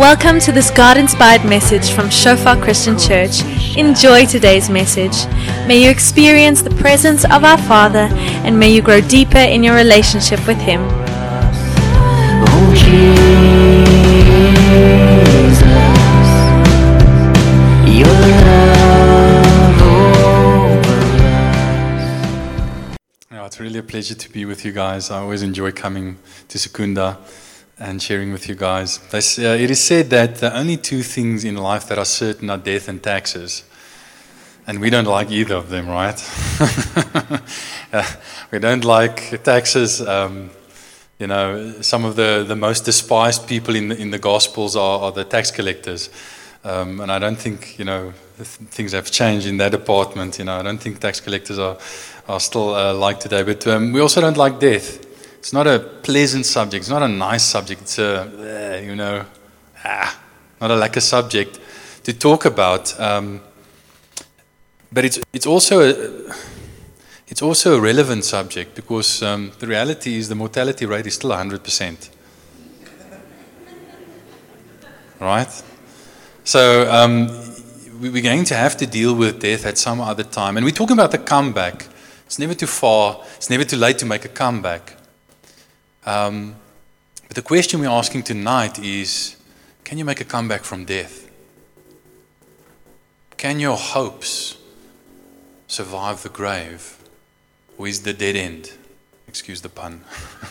Welcome to this God-inspired message from Shofar Christian Church. Enjoy today's message. May you experience the presence of our Father and may you grow deeper in your relationship with Him. Oh, Jesus, your love over us. Yeah, it's really a pleasure to be with you guys. I always enjoy coming to Secunda and sharing with you guys. It is said that the only two things in life that are certain are death and taxes. And we don't like either of them, right? We don't like taxes. Some of the most despised people in the Gospels are the tax collectors. And I don't think, things have changed in that department. I don't think tax collectors are still like today. But we also don't like death. It's not a pleasant subject. It's not a nice subject. It's not a lekker subject to talk about. But it's also a relevant subject because the reality is the mortality rate is still 100%. Right? So we're going to have to deal with death at some other time. And we're talking about the comeback. It's never too far. It's never too late to make a comeback. But the question we're asking tonight is, can you make a comeback from death? Can your hopes survive the grave? Or is the dead end? Excuse the pun.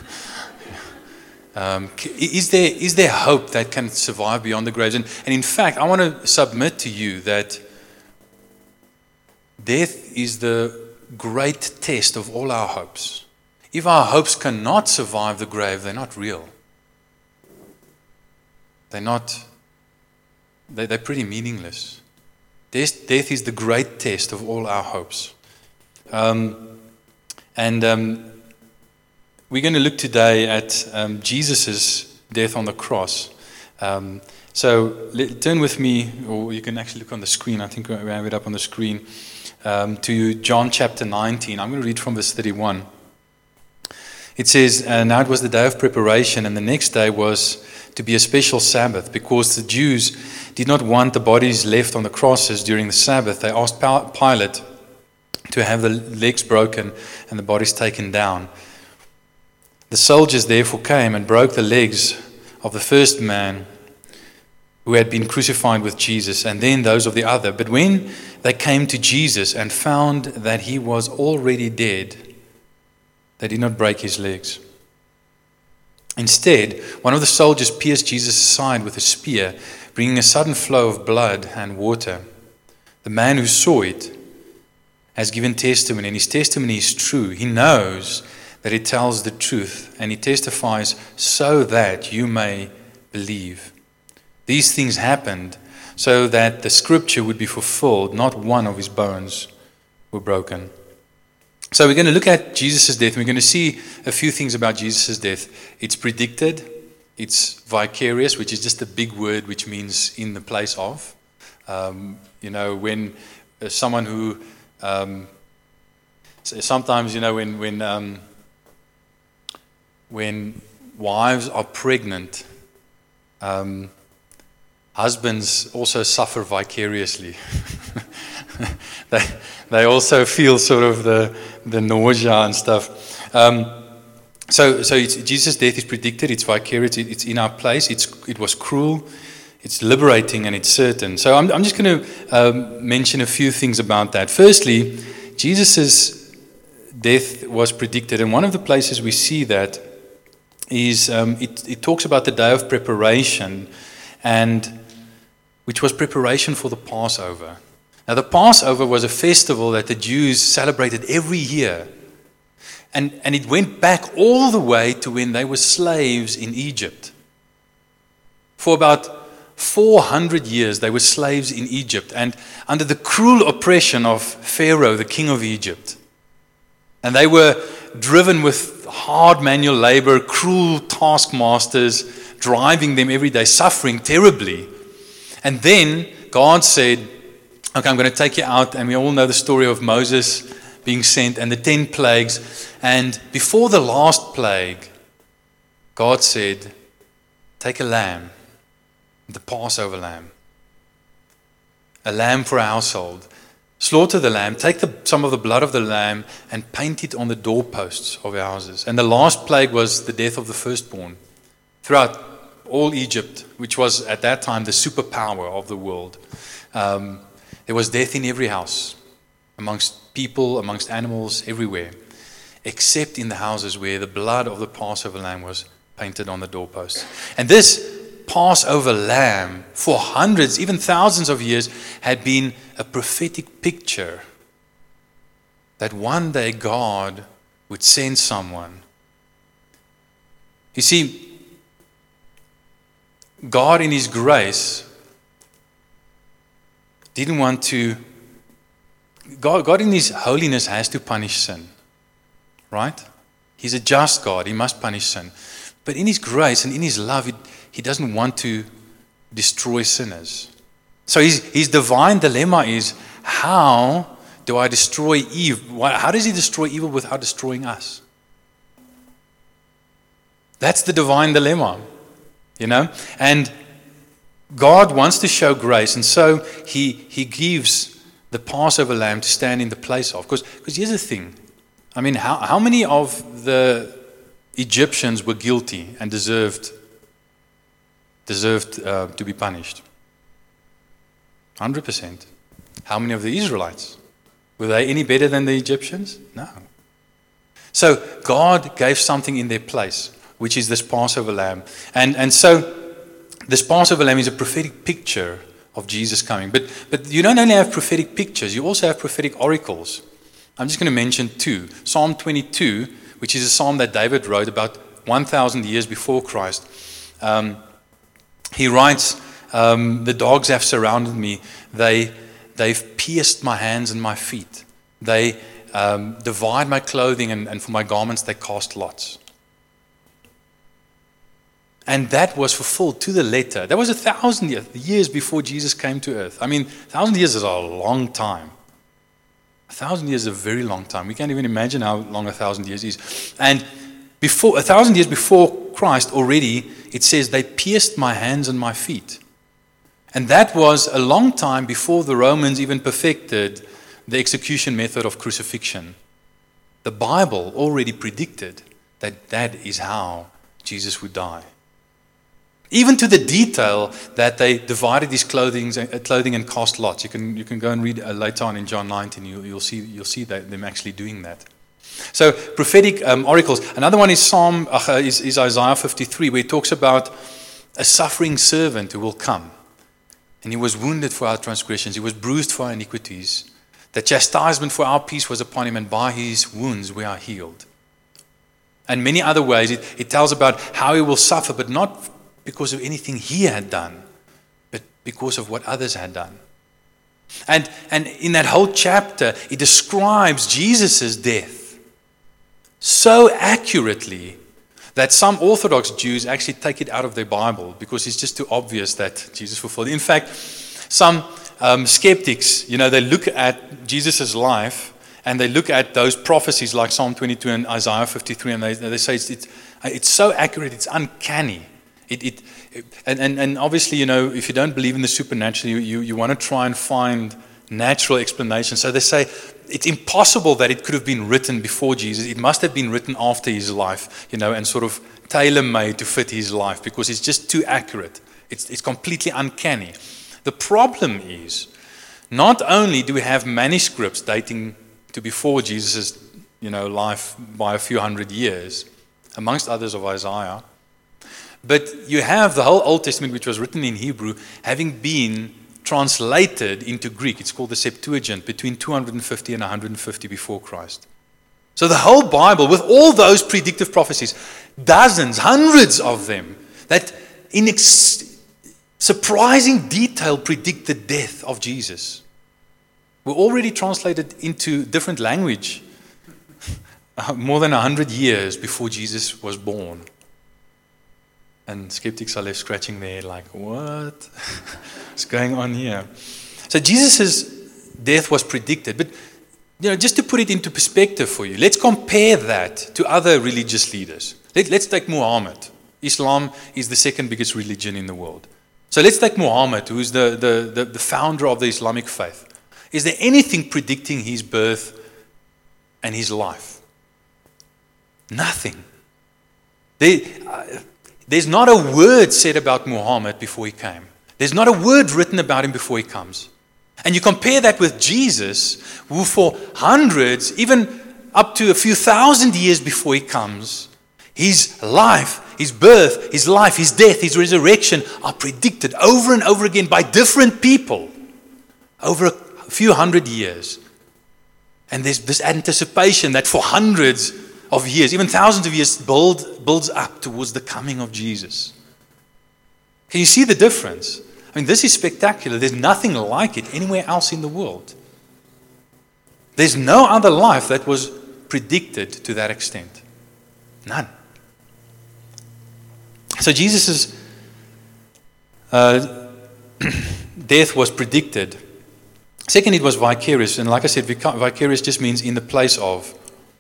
Is there hope that can survive beyond the grave? And in fact, I want to submit to you that death is the great test of all our hopes. If our hopes cannot survive the grave, they're not real. They're pretty meaningless. Death is the great test of all our hopes. We're going to look today at Jesus' death on the cross. So turn with me, or you can actually look on the screen. I think we have it up on the screen, to John chapter 19. I'm going to read from verse 31. It says, now it was the day of preparation, and the next day was to be a special Sabbath, because the Jews did not want the bodies left on the crosses during the Sabbath. They asked Pilate to have the legs broken and the bodies taken down. The soldiers therefore came and broke the legs of the first man who had been crucified with Jesus, and then those of the other. But when they came to Jesus and found that he was already dead, they did not break his legs. Instead, one of the soldiers pierced Jesus' side with a spear, bringing a sudden flow of blood and water. The man who saw it has given testimony, and his testimony is true. He knows that it tells the truth, and he testifies so that you may believe. These things happened so that the scripture would be fulfilled. Not one of his bones were broken. So we're going to look at Jesus' death, and we're going to see a few things about Jesus' death. It's predicted, it's vicarious, which is just a big word which means in the place of. When someone who, sometimes, when wives are pregnant, husbands also suffer vicariously. They also feel sort of the nausea and stuff. So Jesus' death is predicted. It's vicarious. It's in our place. It was cruel. It's liberating, and it's certain. So I'm just going to mention a few things about that. Firstly, Jesus' death was predicted, and one of the places we see that is it talks about the day of preparation, and which was preparation for the Passover. Now, the Passover was a festival that the Jews celebrated every year. And it went back all the way to when they were slaves in Egypt. For about 400 years, they were slaves in Egypt and under the cruel oppression of Pharaoh, the king of Egypt. And they were driven with hard manual labor, cruel taskmasters, driving them every day, suffering terribly. And then God said, okay, I'm going to take you out, and we all know the story of Moses being sent and the 10 plagues. And before the last plague, God said, take a lamb the Passover lamb. A lamb for a household. Slaughter the lamb, take some of the blood of the lamb and paint it on the doorposts of your houses. And the last plague was the death of the firstborn throughout all Egypt, which was at that time the superpower of the world. There was death in every house, amongst people, amongst animals, everywhere, except in the houses where the blood of the Passover lamb was painted on the doorposts. And this Passover lamb, for hundreds, even thousands of years, had been a prophetic picture that one day God would send someone. You see, God in His grace didn't want to, God in His holiness has to punish sin, right? He's a just God, He must punish sin. But in His grace and in His love, He doesn't want to destroy sinners. So his divine dilemma is, how do I destroy evil? How does He destroy evil without destroying us? That's the divine dilemma, you know? And God wants to show grace, and so He gives the Passover lamb to stand in the place of. Because here's the thing. I mean, how many of the Egyptians were guilty and deserved to be punished? 100%. How many of the Israelites? Were they any better than the Egyptians? No. So God gave something in their place, which is this Passover lamb. And so this Passover lamb is a prophetic picture of Jesus coming. But you don't only have prophetic pictures, you also have prophetic oracles. I'm just going to mention two. Psalm 22, which is a psalm that David wrote about 1,000 years before Christ. He writes, the dogs have surrounded me. They've pierced my hands and my feet. They divide my clothing, and for my garments they cast lots. And that was fulfilled to the letter. That was 1,000 years before Jesus came to earth. I mean, 1,000 years is a long time. 1,000 years is a very long time. We can't even imagine how long 1,000 years is. And 1,000 years before Christ already, it says, they pierced my hands and my feet. And that was a long time before the Romans even perfected the execution method of crucifixion. The Bible already predicted that that is how Jesus would die. Even to the detail that they divided his clothing and cast lots. You can go and read later on in John 19. You'll see them actually doing that. So prophetic oracles. Another one is is Isaiah 53, where it talks about a suffering servant who will come. And He was wounded for our transgressions. He was bruised for our iniquities. The chastisement for our peace was upon Him, and by His wounds we are healed. And many other ways it tells about how He will suffer, but not because of anything He had done, but because of what others had done. And in that whole chapter, it describes Jesus' death so accurately that some Orthodox Jews actually take it out of their Bible because it's just too obvious that Jesus fulfilled it. In fact, some skeptics, they look at Jesus' life and they look at those prophecies like Psalm 22 and Isaiah 53, and they say it's so accurate, it's uncanny. And obviously, if you don't believe in the supernatural, you want to try and find natural explanations. So they say it's impossible that it could have been written before Jesus. It must have been written after His life, and sort of tailor-made to fit His life, because it's just too accurate. It's completely uncanny. The problem is, not only do we have manuscripts dating to before Jesus' life by a few hundred years, amongst others of Isaiah, but you have the whole Old Testament, which was written in Hebrew, having been translated into Greek. It's called the Septuagint, between 250 and 150 before Christ. So the whole Bible, with all those predictive prophecies, dozens, hundreds of them, that in surprising detail predict the death of Jesus, were already translated into different language more than 100 years before Jesus was born. And skeptics are left scratching their head like, what? What's going on here? So Jesus' death was predicted. But, just to put it into perspective for you, let's compare that to other religious leaders. Let's take Muhammad. Islam is the second biggest religion in the world. So let's take Muhammad, who's the founder of the Islamic faith. Is there anything predicting his birth and his life? Nothing. There's not a word said about Muhammad before he came. There's not a word written about him before he comes. And you compare that with Jesus, who for hundreds, even up to a few thousand years before he comes, his life, his birth, his life, his death, his resurrection are predicted over and over again by different people over a few hundred years. And there's this anticipation that for hundreds of years, even thousands of years, builds up towards the coming of Jesus. Can you see the difference? I mean, this is spectacular. There's nothing like it anywhere else in the world. There's no other life that was predicted to that extent. None. So Jesus' death was predicted. Second, it was vicarious. And like I said, vicarious just means in the place of.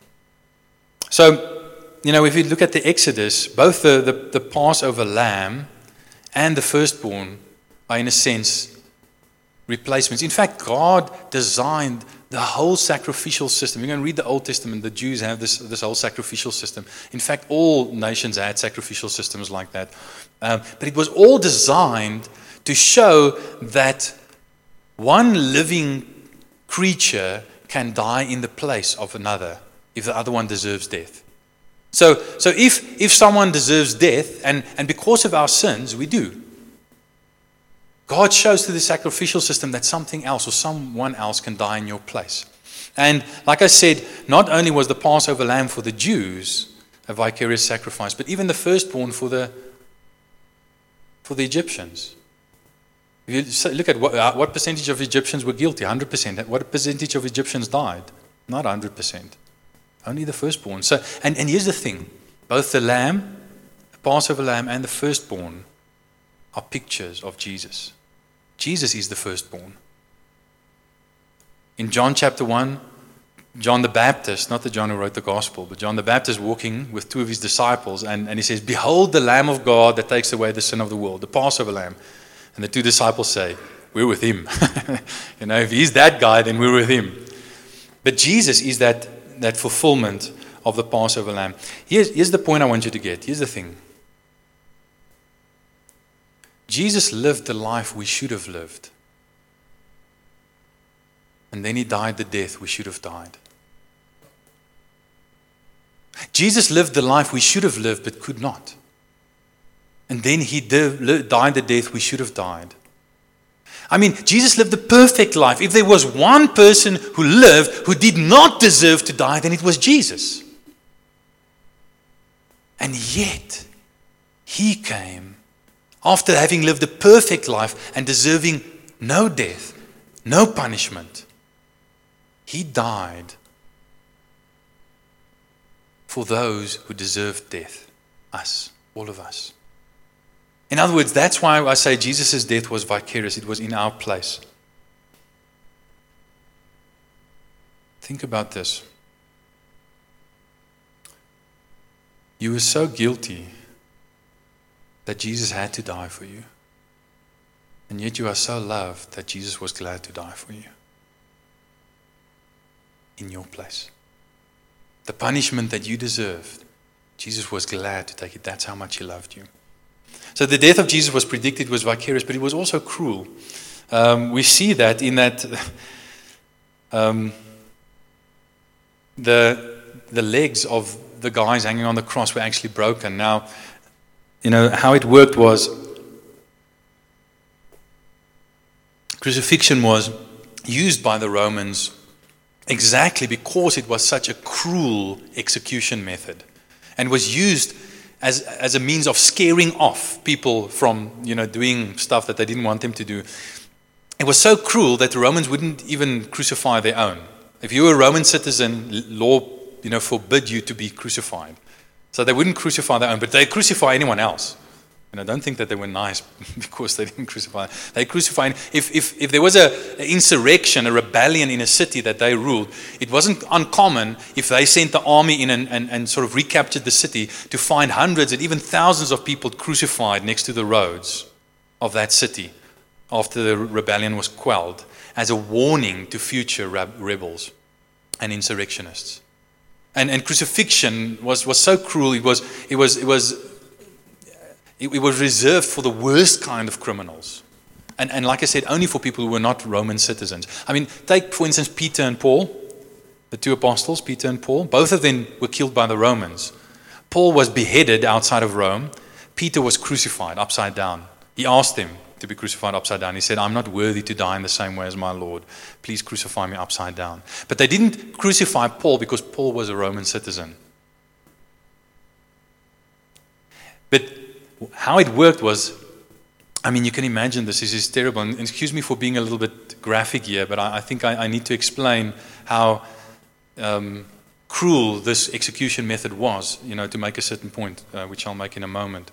So, if you look at the Exodus, both the Passover lamb and the firstborn are, in a sense, replacements. In fact, God designed the whole sacrificial system. You're going to read the Old Testament. The Jews have this whole sacrificial system. In fact, all nations had sacrificial systems like that. But it was all designed to show that one living creature can die in the place of another if the other one deserves death. So if someone deserves death, and because of our sins, we do, God shows through the sacrificial system that something else or someone else can die in your place. And like I said, not only was the Passover lamb for the Jews a vicarious sacrifice, but even the firstborn for the Egyptians. If you look at what percentage of Egyptians were guilty, 100%. What percentage of Egyptians died? Not 100%. Only the firstborn. So, and here's the thing. Both the lamb, the Passover lamb, and the firstborn are pictures of Jesus. Jesus is the firstborn. In John chapter 1, John the Baptist, not the John who wrote the gospel, but John the Baptist walking with two of his disciples, and he says, "Behold the Lamb of God that takes away the sin of the world," the Passover lamb. And the two disciples say, "We're with him." If he's that guy, then we're with him. But Jesus is that fulfillment of the Passover lamb. Here's the point I want you to get. Here's the thing. Jesus lived the life we should have lived. And then he died the death we should have died. Jesus lived the life we should have lived but could not. And then he died the death we should have died. I mean, Jesus lived the perfect life. If there was one person who lived who did not deserve to die, then it was Jesus. And yet, he came after having lived a perfect life and deserving no death, no punishment. He died for those who deserved death, us, all of us. In other words, that's why I say Jesus' death was vicarious. It was in our place. Think about this. You were so guilty that Jesus had to die for you. And yet you are so loved that Jesus was glad to die for you. In your place. The punishment that you deserved, Jesus was glad to take it. That's how much he loved you. So the death of Jesus was predicted, was vicarious, but it was also cruel. We see that in that the legs of the guys hanging on the cross were actually broken. Now, how it worked was crucifixion was used by the Romans exactly because it was such a cruel execution method and was used as a means of scaring off people from, doing stuff that they didn't want them to do. It was so cruel that the Romans wouldn't even crucify their own. If you were a Roman citizen, law, forbid you to be crucified. So they wouldn't crucify their own, but they crucify anyone else. Don't think that they were nice because they didn't crucify. They crucified. If there was an insurrection, a rebellion in a city that they ruled, it wasn't uncommon if they sent the army in and sort of recaptured the city to find hundreds and even thousands of people crucified next to the roads of that city after the rebellion was quelled as a warning to future rebels and insurrectionists. And crucifixion was so cruel. It was reserved for the worst kind of criminals. And like I said, only for people who were not Roman citizens. I mean, take, for instance, Peter and Paul, the two apostles, Peter and Paul. Both of them were killed by the Romans. Paul was beheaded outside of Rome. Peter was crucified upside down. He asked him to be crucified upside down. He said, I'm not worthy to die in the same way as my Lord. Please crucify me upside down. But they didn't crucify Paul because Paul was a Roman citizen. But how it worked was, I mean, you can imagine this is terrible. And excuse me for being a little bit graphic here, but I think I need to explain how cruel this execution method was, to make a certain point, which I'll make in a moment.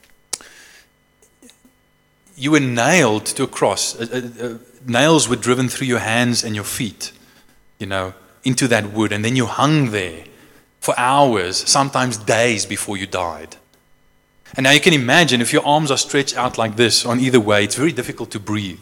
You were nailed to a cross. Nails were driven through your hands and your feet, into that wood. And then you hung there for hours, sometimes days before you died. And now you can imagine if your arms are stretched out like this on either way, it's very difficult to breathe.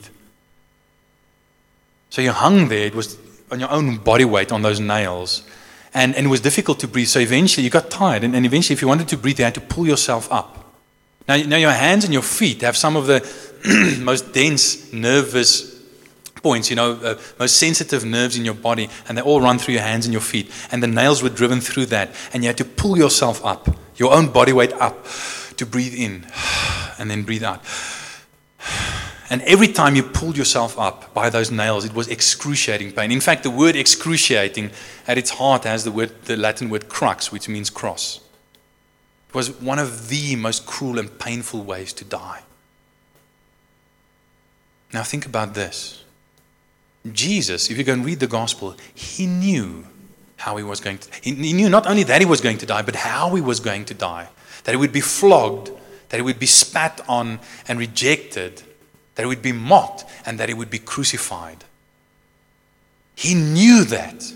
So you hung there, it was on your own body weight on those nails, and it was difficult to breathe. So eventually you got tired, and eventually if you wanted to breathe, you had to pull yourself up. Now your hands and your feet have some of the most dense nervous points, most sensitive nerves in your body, and they all run through your hands and your feet. And the nails were driven through that, and you had to pull yourself up, your own body weight up, to breathe in and then breathe out. And every time you pulled yourself up by those nails, it was excruciating pain. In fact, the word excruciating at its heart has the Latin word crux, which means cross. It was one of the most cruel and painful ways to die. Now think about this. Jesus, if you go and read the gospel, he knew how he was going to. He knew not only that he was going to die, but how he was going to die. That he would be flogged, that he would be spat on and rejected, that he would be mocked, and that he would be crucified. He knew that.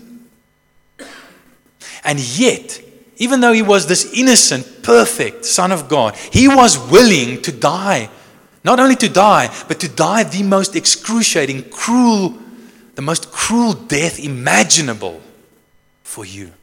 And yet, even though he was this innocent, perfect Son of God, he was willing to die. Not only to die, but to die the most excruciating, cruel, the most cruel death imaginable for you.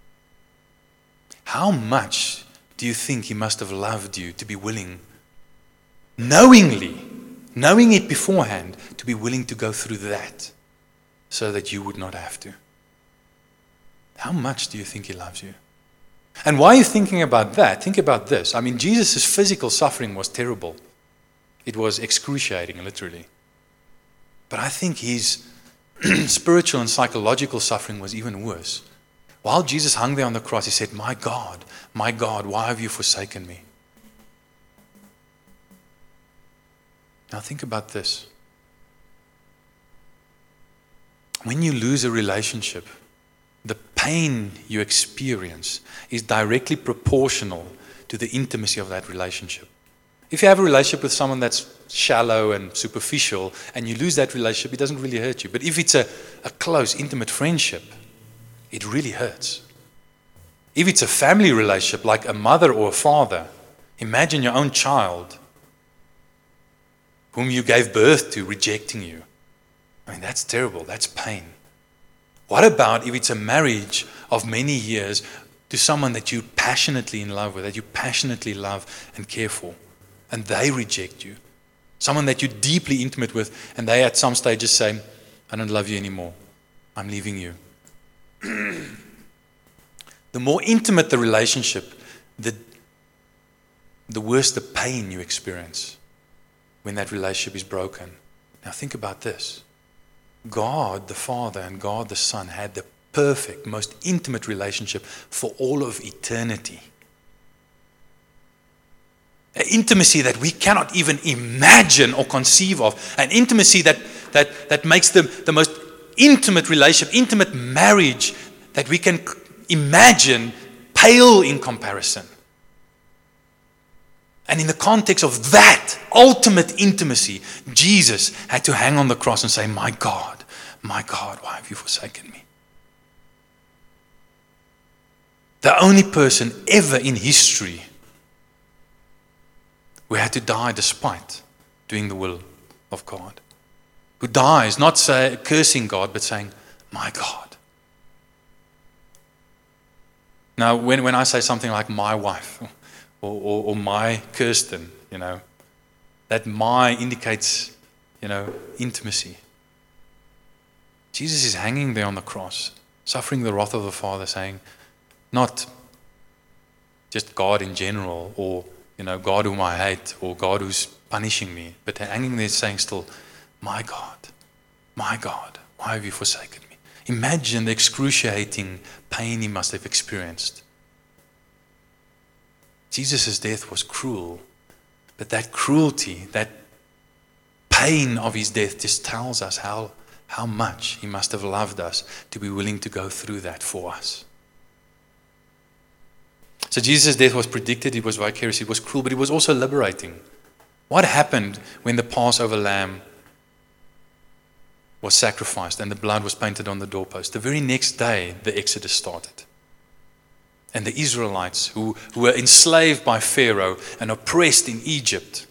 How much do you think he must have loved you to be willing, knowing it beforehand, to be willing to go through that so that you would not have to? How much do you think he loves you? And while you're thinking about that, think about this. I mean, Jesus' physical suffering was terrible. It was excruciating, literally. But I think his spiritual and psychological suffering was even worse. While Jesus hung there on the cross, he said, my God, why have you forsaken me? Now think about this. When you lose a relationship, the pain you experience is directly proportional to the intimacy of that relationship. If you have a relationship with someone that's shallow and superficial and you lose that relationship, it doesn't really hurt you. But if it's a close, intimate friendship, it really hurts. If it's a family relationship like a mother or a father, imagine your own child whom you gave birth to rejecting you. I mean, that's terrible. That's pain. What about if it's a marriage of many years to someone that you're passionately in love with, that you passionately love and care for, and they reject you? Someone that you're deeply intimate with, and they at some stage just say, I don't love you anymore. I'm leaving you. The more intimate the relationship, the worse the pain you experience when that relationship is broken. Now think about this. God the Father and God the Son had the perfect, most intimate relationship for all of eternity. An intimacy that we cannot even imagine or conceive of. An intimacy that makes the most intimate relationship, intimate marriage that we can imagine pale in comparison. And in the context of that ultimate intimacy, Jesus had to hang on the cross and say, my God, why have you forsaken me? The only person ever in history who had to die despite doing the will of God. Who dies, not cursing God, but saying, my God. Now, when I say something like my wife, or my Kirsten, that my indicates, intimacy. Jesus is hanging there on the cross, suffering the wrath of the Father, saying, not just God in general, or God whom I hate, or God who's punishing me, but hanging there saying still, my God, why have you forsaken me? Imagine the excruciating pain he must have experienced. Jesus' death was cruel, but that cruelty, that pain of his death just tells us how much he must have loved us to be willing to go through that for us. So Jesus' death was predicted, it was vicarious, it was cruel, but it was also liberating. What happened when the Passover lamb was sacrificed and the blood was painted on the doorpost? The very next day, the Exodus started. And the Israelites who were enslaved by Pharaoh and oppressed in Egypt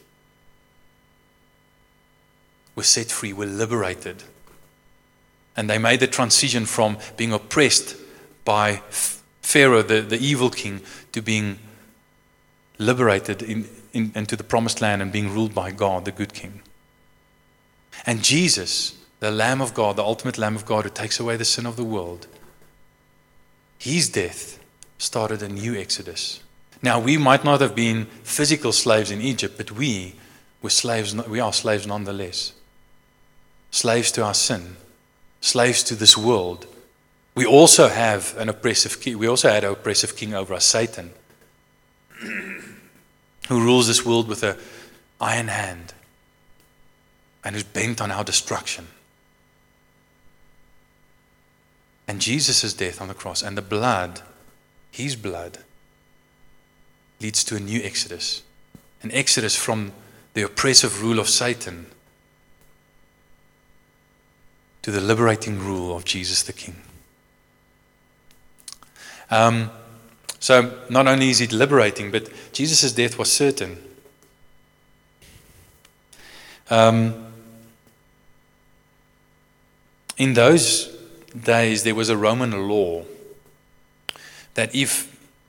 were set free, were liberated. And they made the transition from being oppressed by Pharaoh, the evil king, to being liberated into the promised land and being ruled by God, the good king. And Jesus, the Lamb of God, the ultimate Lamb of God who takes away the sin of the world, his death started a new exodus. Now, we might not have been physical slaves in Egypt, but we are slaves nonetheless. Slaves to our sin, slaves to this world. We also have an oppressive king. We also had an oppressive king over us, Satan, who rules this world with an iron hand and who's bent on our destruction. And Jesus' death on the cross and the blood, his blood, leads to a new exodus. An exodus from the oppressive rule of Satan to the liberating rule of Jesus the King. So not only is it liberating, but Jesus' death was certain. In those days, there was a Roman law that if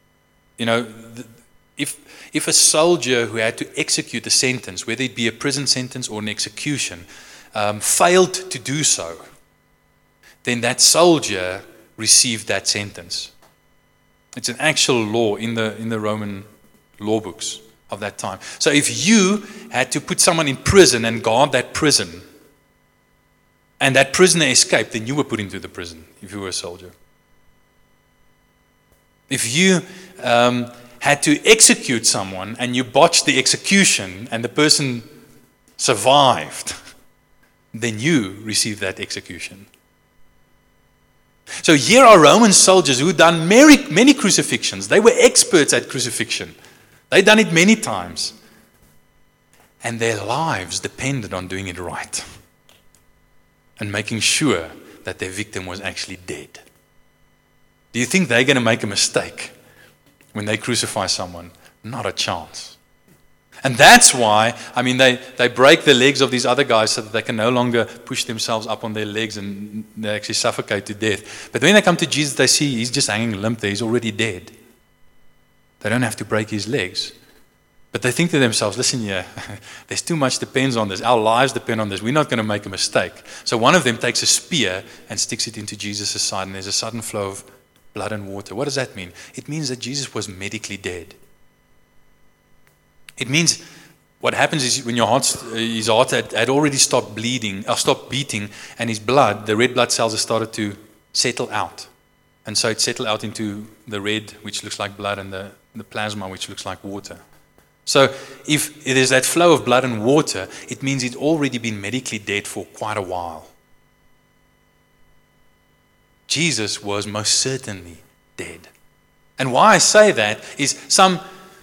a soldier who had to execute a sentence, whether it be a prison sentence or an execution, failed to do so, then that soldier received that sentence. It's an actual law in the Roman law books of that time. So if you had to put someone in prison and guard that prison, and that prisoner escaped, then you were put into the prison if you were a soldier. If you had to execute someone and you botched the execution and the person survived, then you received that execution. So here are Roman soldiers who'd done many crucifixions. They were experts at crucifixion. They'd done it many times. And their lives depended on doing it right and making sure that their victim was actually dead. Do you think they're going to make a mistake when they crucify someone? Not a chance. And that's why, they break the legs of these other guys so that they can no longer push themselves up on their legs and they actually suffocate to death. But when they come to Jesus, they see he's just hanging limp there. He's already dead. They don't have to break his legs. But they think to themselves, listen here, there's too much depends on this. Our lives depend on this. We're not going to make a mistake. So one of them takes a spear and sticks it into Jesus' side, and there's a sudden flow of blood and water. What does that mean? It means that Jesus was medically dead. It means what happens is when his heart had already stopped beating, and his blood, the red blood cells, had started to settle out. And so it settled out into the red, which looks like blood, and the plasma, which looks like water. So if it is that flow of blood and water, it means he'd already been medically dead for quite a while. Jesus was most certainly dead. And why I say that is some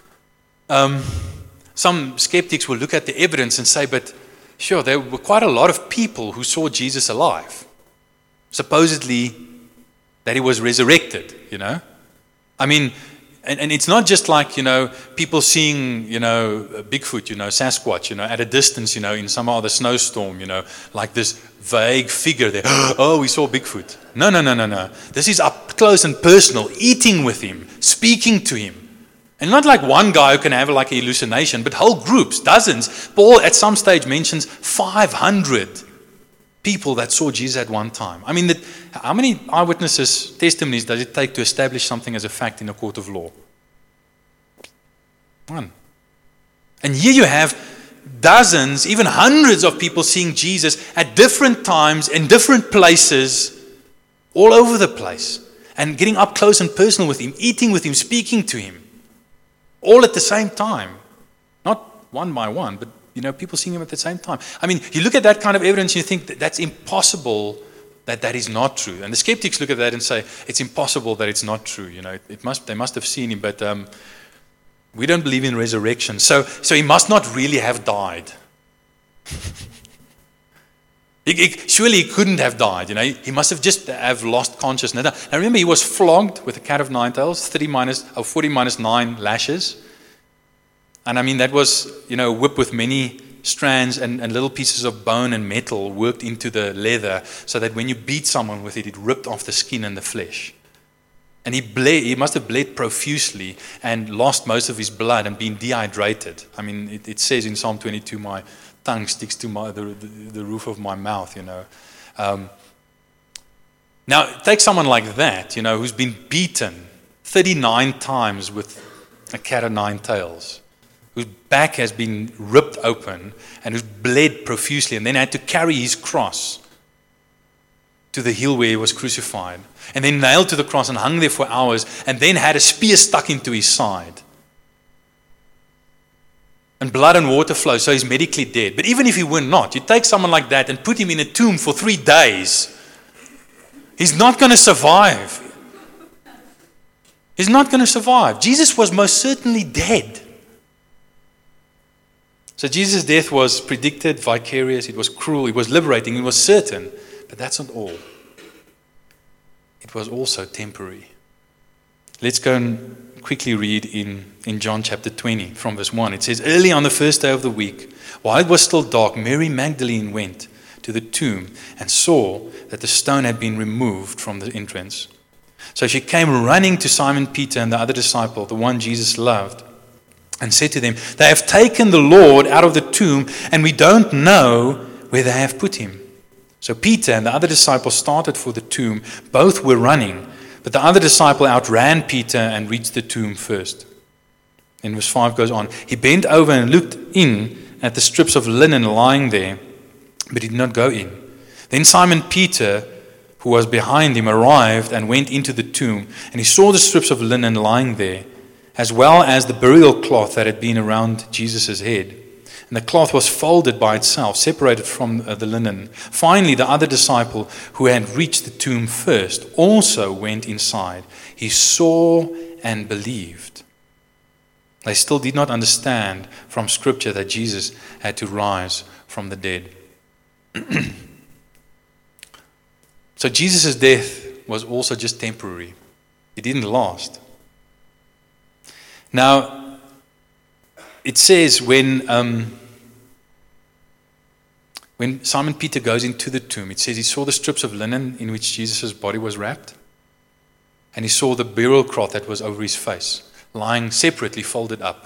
skeptics will look at the evidence and say, but sure, there were quite a lot of people who saw Jesus alive. Supposedly that he was resurrected, And it's not just like, people seeing, Bigfoot, Sasquatch, at a distance, in some other snowstorm, like this vague figure there. Oh, we saw Bigfoot. No. This is up close and personal, eating with him, speaking to him. And not like one guy who can have like a hallucination, but whole groups, dozens. Paul at some stage mentions 500 people that saw Jesus at one time. I mean, how many eyewitnesses' testimonies does it take to establish something as a fact in a court of law? One. And here you have dozens, even hundreds of people seeing Jesus at different times, in different places, all over the place, and getting up close and personal with him, eating with him, speaking to him, all at the same time. Not one by one, but people seeing him at the same time. I mean, you look at that kind of evidence and you think that's impossible that is not true. And the skeptics look at that and say, it's impossible that it's not true. They must have seen him, but we don't believe in resurrection. So he must not really have died. Surely he couldn't have died. He must have just have lost consciousness. Now remember, he was flogged with a cat of nine tails, 40 minus 9 lashes. And I mean, that was, a whip with many strands and little pieces of bone and metal worked into the leather so that when you beat someone with it, it ripped off the skin and the flesh. And he must have bled profusely and lost most of his blood and been dehydrated. I mean, it says in Psalm 22, my tongue sticks to the roof of my mouth, Now, take someone like that, who's been beaten 39 times with a cat of nine tails, whose back has been ripped open and who's bled profusely and then had to carry his cross to the hill where he was crucified, and then nailed to the cross and hung there for hours, and then had a spear stuck into his side. And blood and water flow, so he's medically dead. But even if he were not, you take someone like that and put him in a tomb for 3 days, he's not going to survive. He's not going to survive. Jesus was most certainly dead. So Jesus' death was predicted, vicarious, it was cruel, it was liberating, it was certain. But that's not all. It was also temporary. Let's go and quickly read in John chapter 20 from verse 1. It says, early on the first day of the week, while it was still dark, Mary Magdalene went to the tomb and saw that the stone had been removed from the entrance. So she came running to Simon Peter and the other disciple, the one Jesus loved, and said to them, they have taken the Lord out of the tomb, and we don't know where they have put him. So Peter and the other disciple started for the tomb. Both were running, but the other disciple outran Peter and reached the tomb first. Then verse 5 goes on. He bent over and looked in at the strips of linen lying there, but did not go in. Then Simon Peter, who was behind him, arrived and went into the tomb, and he saw the strips of linen lying there, as well as the burial cloth that had been around Jesus' head. And the cloth was folded by itself, separated from the linen. Finally, the other disciple who had reached the tomb first also went inside. He saw and believed. They still did not understand from Scripture that Jesus had to rise from the dead. So Jesus' death was also just temporary. It didn't last. Now, it says when Simon Peter goes into the tomb, it says he saw the strips of linen in which Jesus' body was wrapped, and he saw the burial cloth that was over his face, lying separately, folded up.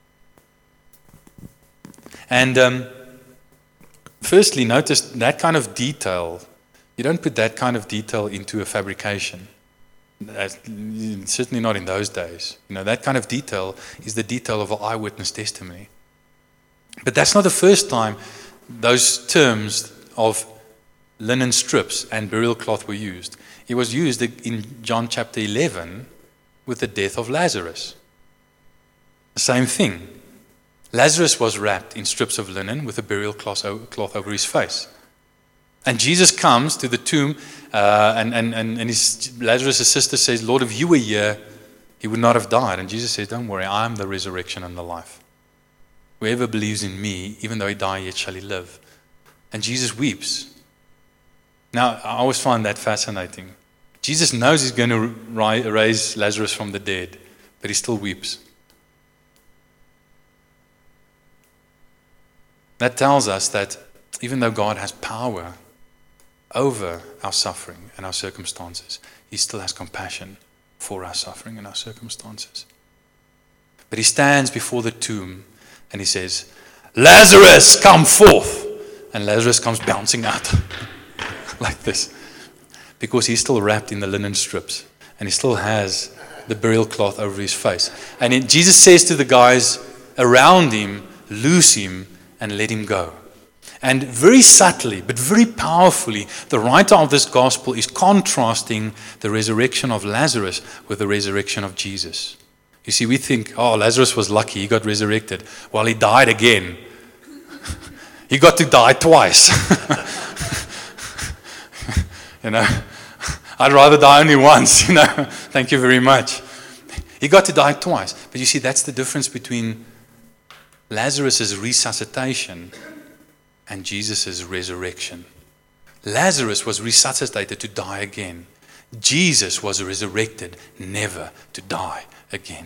And firstly, notice that kind of detail. You don't put that kind of detail into a fabrication. Certainly not in those days. That kind of detail is the detail of an eyewitness testimony. But that's not the first time those terms of linen strips and burial cloth were used. It was used in John chapter 11 with the death of Lazarus. The same thing. Lazarus was wrapped in strips of linen with a burial cloth over his face. And Jesus comes to the tomb, and Lazarus' sister says, Lord, if you were here, he would not have died. And Jesus says, don't worry, I am the resurrection and the life. Whoever believes in me, even though he die, yet shall he live. And Jesus weeps. Now, I always find that fascinating. Jesus knows he's going to raise Lazarus from the dead, but he still weeps. That tells us that even though God has power over our suffering and our circumstances, he still has compassion for our suffering and our circumstances. But he stands before the tomb and he says, Lazarus, come forth. And Lazarus comes bouncing out like this, because he's still wrapped in the linen strips and he still has the burial cloth over his face. And Jesus says to the guys around him, loose him and let him go. And very subtly, but very powerfully, the writer of this gospel is contrasting the resurrection of Lazarus with the resurrection of Jesus. You see, we think, oh, Lazarus was lucky, he got resurrected. Well, he died again. He got to die twice. I'd rather die only once, Thank you very much. He got to die twice. But you see, that's the difference between Lazarus' resuscitation and Jesus' resurrection. Lazarus was resuscitated to die again. Jesus was resurrected never to die again.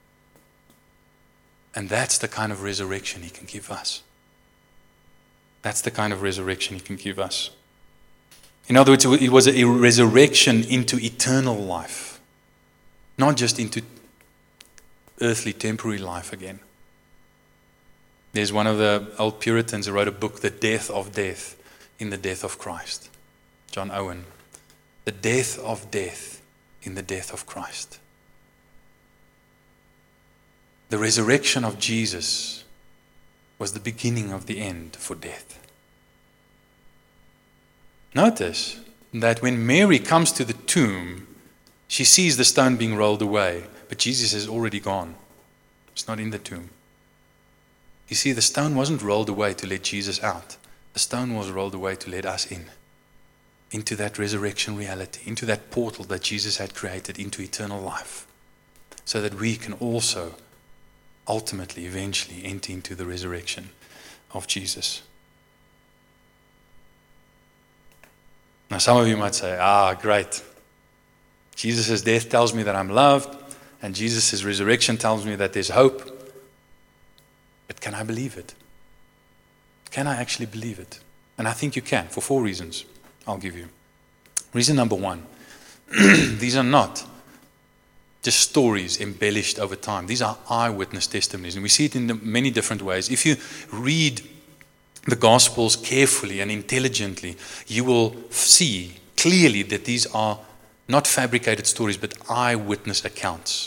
And that's the kind of resurrection he can give us. That's the kind of resurrection he can give us. In other words, it was a resurrection into eternal life, not just into earthly, temporary life again. There's one of the old Puritans who wrote a book, The Death of Death in the Death of Christ. John Owen. The death of death in the death of Christ. The resurrection of Jesus was the beginning of the end for death. Notice that when Mary comes to the tomb, she sees the stone being rolled away, but Jesus is already gone. It's not in the tomb. You see, the stone wasn't rolled away to let Jesus out. The stone was rolled away to let us in, into that resurrection reality, into that portal that Jesus had created into eternal life, so that we can also ultimately, eventually enter into the resurrection of Jesus. Now, some of you might say, great. Jesus' death tells me that I'm loved, and Jesus' resurrection tells me that there's hope. But can I believe it? Can I actually believe it? And I think you can, for 4 reasons I'll give you. Reason number 1, these are not just stories embellished over time. These are eyewitness testimonies, and we see it in many different ways. If you read the Gospels carefully and intelligently, you will see clearly that these are not fabricated stories, but eyewitness accounts.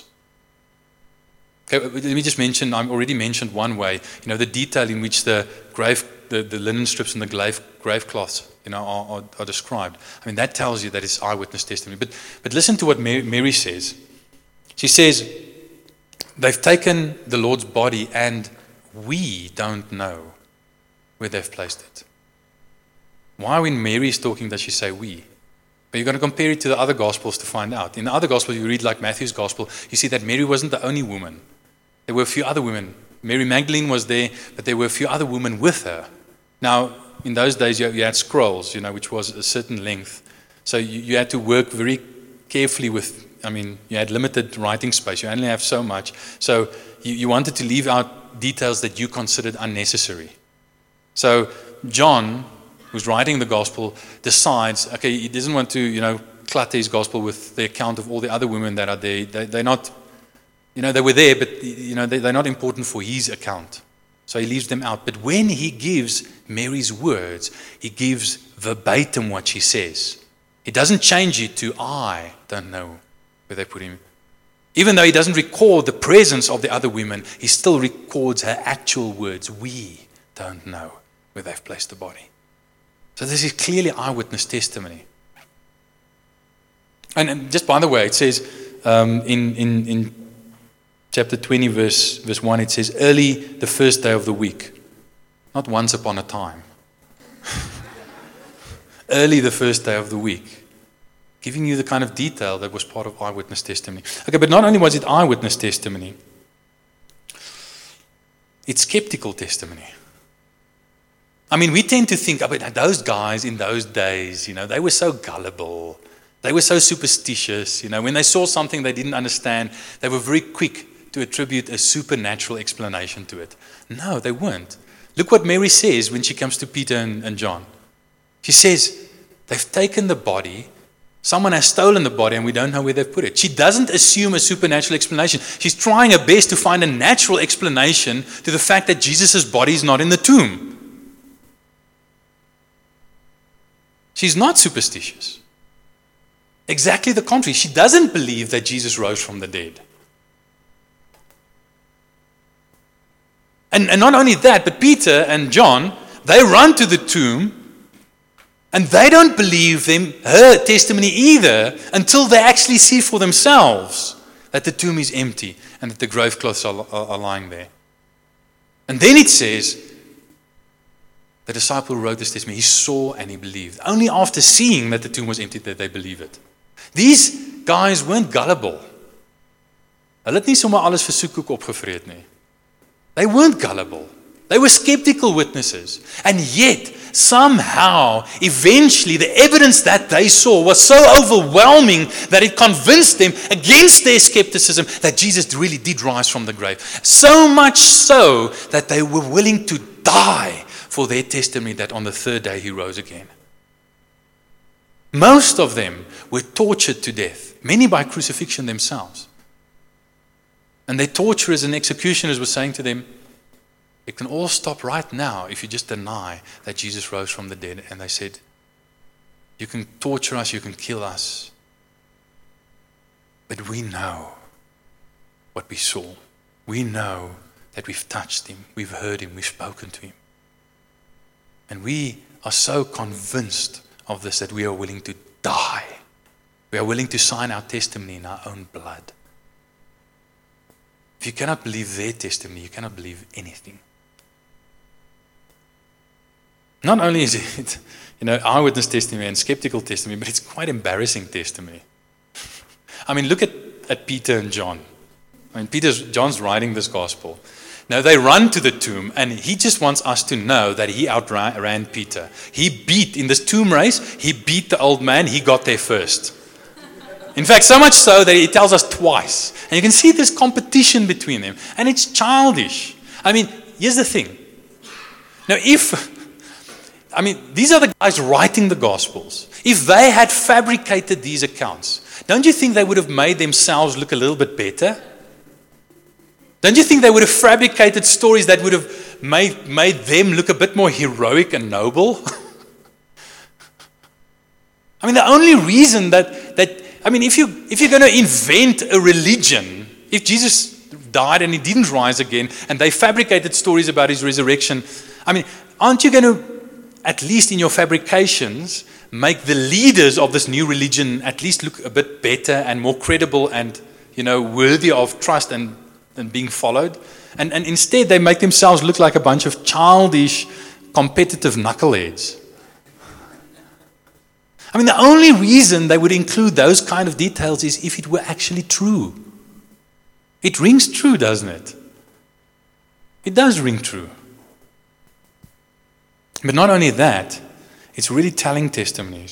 Okay, let me just mention, I already mentioned one way, the detail in which the linen strips and the grave cloths, are described. I mean, that tells you that it's eyewitness testimony. But listen to what Mary says. She says, they've taken the Lord's body and we don't know where they've placed it. Why, when Mary is talking, does she say we? But you're going to compare it to the other Gospels to find out. In the other Gospels, you read like Matthew's Gospel, you see that Mary wasn't the only woman. There were a few other women. Mary Magdalene was there, but there were a few other women with her. Now, in those days, you had scrolls, which was a certain length. So you had to work very carefully you had limited writing space. You only have so much. So you wanted to leave out details that you considered unnecessary. So John, who's writing the gospel, decides, okay, he doesn't want to, clutter his gospel with the account of all the other women that are there. They're not, they were there, but, they're not important for his account. So he leaves them out. But when he gives Mary's words, he gives verbatim what she says. He doesn't change it to, I don't know where they put him. Even though he doesn't record the presence of the other women, he still records her actual words. We don't know where they've placed the body. So this is clearly eyewitness testimony. And just by the way, it says in chapter 20, verse 1, it says, early the first day of the week. Not once upon a time. Early the first day of the week. Giving you the kind of detail that was part of eyewitness testimony. Okay, but not only was it eyewitness testimony, it's skeptical testimony. I mean, we tend to think about those guys in those days, they were so gullible. They were so superstitious. When they saw something they didn't understand, they were very quick to attribute a supernatural explanation to it. No, they weren't. Look what Mary says when she comes to Peter and John. She says, they've taken the body, someone has stolen the body, and we don't know where they've put it. She doesn't assume a supernatural explanation. She's trying her best to find a natural explanation to the fact that Jesus' body is not in the tomb. She's not superstitious. Exactly the contrary. She doesn't believe that Jesus rose from the dead. And not only that, but Peter and John, they run to the tomb, and they don't believe her testimony either until they actually see for themselves that the tomb is empty and that the grave clothes are lying there. And then it says, the disciple who wrote this testimony, he saw and he believed. Only after seeing that the tomb was empty did they believe it. These guys weren't gullible. Hulle het nie sommer alles vir soekoek opgevreet nie. They weren't gullible. They were skeptical witnesses. And yet, somehow, eventually, the evidence that they saw was so overwhelming that it convinced them against their skepticism that Jesus really did rise from the grave. So much so that they were willing to die for their testimony that on the third day he rose again. Most of them were tortured to death, many by crucifixion themselves. And their torturers and executioners were saying to them, it can all stop right now if you just deny that Jesus rose from the dead. And they said, you can torture us, you can kill us, but we know what we saw. We know that we've touched him, we've heard him, we've spoken to him. And we are so convinced of this that we are willing to die. We are willing to sign our testimony in our own blood. If you cannot believe their testimony, you cannot believe anything. Not only is it, eyewitness testimony and skeptical testimony, but it's quite embarrassing testimony. I mean, look at Peter and John. I mean, John's writing this gospel. Now they run to the tomb, and he just wants us to know that he outran Peter. He beat, in this tomb race, he beat the old man, he got there first. In fact, so much so that he tells us twice. And you can see this competition between them. And it's childish. I mean, here's the thing. Now, these are the guys writing the Gospels. If they had fabricated these accounts, don't you think they would have made themselves look a little bit better? Don't you think they would have fabricated stories that would have made them look a bit more heroic and noble? I mean, the only reason if you're going to invent a religion, if Jesus died and he didn't rise again, and they fabricated stories about his resurrection, aren't you going to, at least in your fabrications, make the leaders of this new religion at least look a bit better and more credible and, worthy of trust and being followed? And instead, they make themselves look like a bunch of childish, competitive knuckleheads. The only reason they would include those kind of details is if it were actually true. It rings true, doesn't it? It does ring true. But not only that, it's really telling testimonies.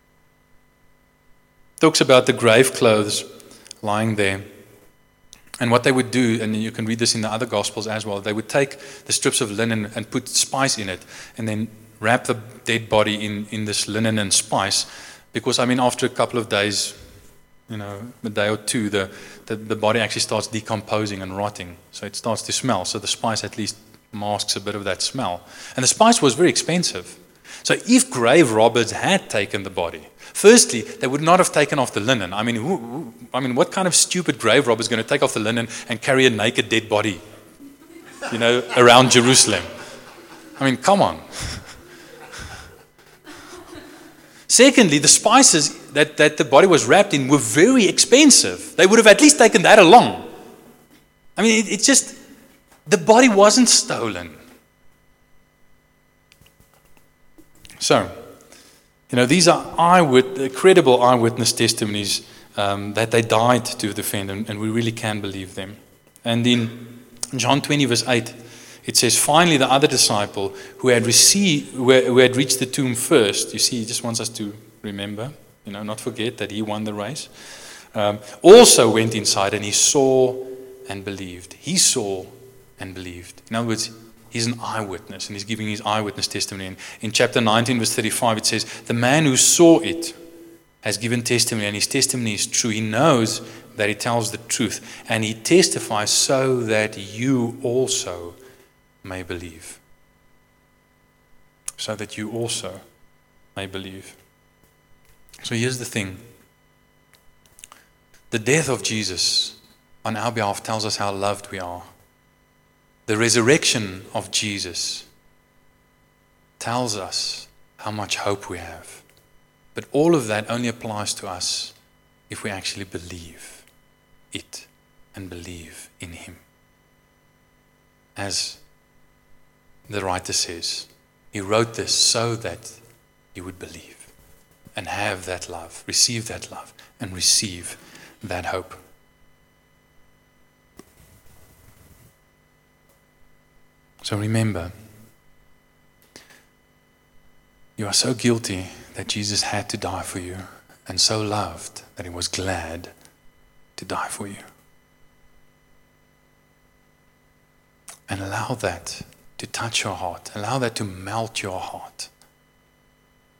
It talks about the grave clothes lying there. And what they would do, and you can read this in the other Gospels as well, they would take the strips of linen and put spice in it, and then wrap the dead body in this linen and spice, because after a couple of days, a day or two, the body actually starts decomposing and rotting, so it starts to smell. So the spice at least masks a bit of that smell, and the spice was very expensive. So if grave robbers had taken the body, firstly, they would not have taken off the linen. What kind of stupid grave robber is going to take off the linen and carry a naked dead body, around Jerusalem? Come on. Secondly, the spices that the body was wrapped in were very expensive. They would have at least taken that along. It's just, the body wasn't stolen. So, these are credible eyewitness testimonies that they died to defend, and we really can believe them. And in John 20, verse 8, it says, finally, the other disciple who had reached the tomb first, you see, he just wants us to remember, not forget that he won the race, also went inside and he saw and believed. He saw and believed. In other words, he's an eyewitness and he's giving his eyewitness testimony. In chapter 19, verse 35, it says, the man who saw it has given testimony, and his testimony is true. He knows that he tells the truth, and he testifies so that you also may believe. So that you also may believe. So here's the thing. The death of Jesus on our behalf tells us how loved we are. The resurrection of Jesus tells us how much hope we have. But all of that only applies to us if we actually believe it and believe in Him. As the writer says, he wrote this so that you would believe and have that love, receive that love, and receive that hope. So remember, you are so guilty that Jesus had to die for you, and so loved that He was glad to die for you. And allow that to touch your heart. Allow that to melt your heart.